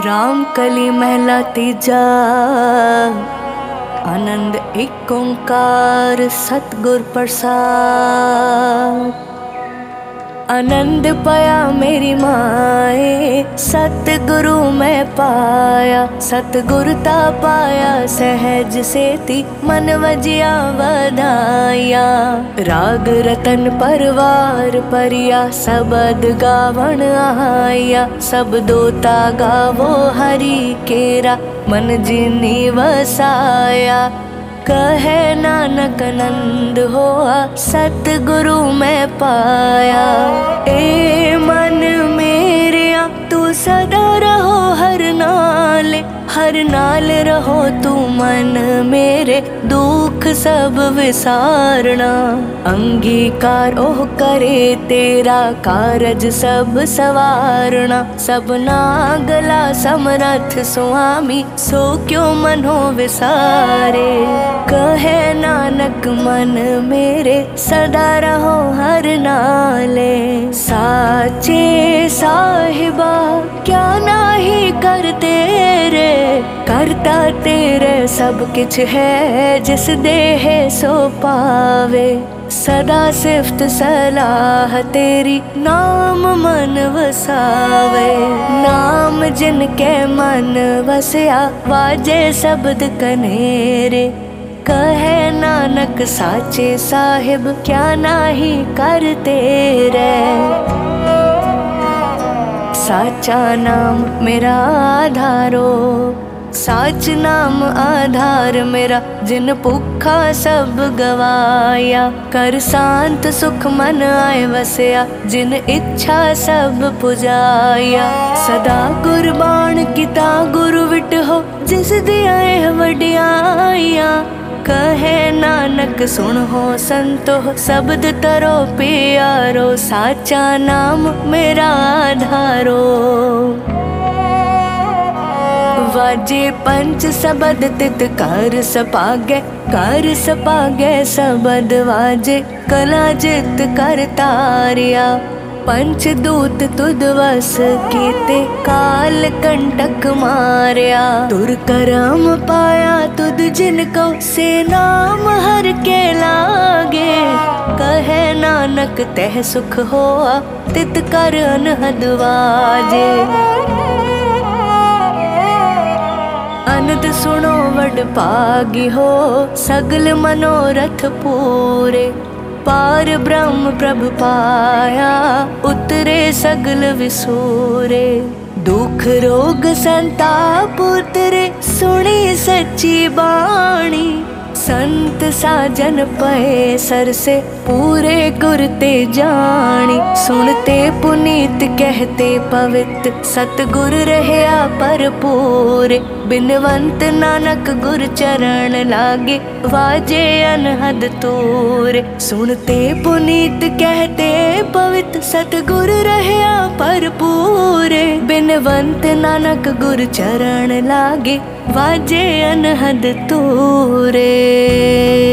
राम कली महला तीजा। आनंद एक ओंकार सतगुर प्रसाद। आनंद पाया मेरी माए सतगुरु मैं पाया। सतगुरता पाया सहज सेती मन वजिया वधाया। राग रतन परवार परिया सबद गावण आया। सब दोता गावो हरि केरा मन जिनी वसाया। कहे नानक नंद होआ सतगुरु मैं पाया। ए मन मेरेया तू सदा रहो हर नाल रहो तू मन मेरे दुख सब विसारना। अंगीकार ओह करे तेरा कारज सब सवारना। सबना गला समरथ स्वामी सो क्यों मनो विसारे। कहे नानक मन मेरे सदा रहो हर नाले। साचे साहिबा क्या नाही कर तेरे। करता तेरे सब किछ है जिस देहे सो पावे। सदा सिफ्त सलाह तेरी नाम मन वसावे। नाम जिनके मन वसया वाजे शब्द कनेरे। कहे नानक साचे साहिब क्या नाही कर तेरे। साचा नाम मेरा आधारो साच नाम आधार मेरा। जिन भुखा सब गवाया कर शांत सुख मन आए वसया। जिन इच्छा सब पुजाया सदा गुरबाण किता गुरु विट हो जिस दिया वडियाया। कहे नानक सुन हो संतो शब्द तरो प्यारो। साचा नाम मेरा आधारो। वाजे पंच सबद तित कर सपागे सबद वाजे। कला जित कर तारिया पंच दूत तुद वस कीते काल कंटक मारिया। तुर करम पाया तुद जिनको से नाम हर के लागे। कहे नानक तह सुख होआ तित कर अनहद वाजे। अनद सुनो वड पागी हो सगल मनोरथ पूरे। पार ब्रह्म प्रभु पाया उतरे सगल विसूरे। दुख रोग संताप उतरे सुनी सच्ची बाणी। संत साजन पए सर से पूरे गुर ते जानी। सुनते पुनीत कहते पवित्र सतगुर रहया परपूरे। बिनवंत नानक गुर चरण लागे वाजे अनहद तूरे। सुनते पुनीत कहते पवित्र सतगुर रहया परपूरे। बिनवंत नानक गुर चरण लागे वाजे अनहद तूरे।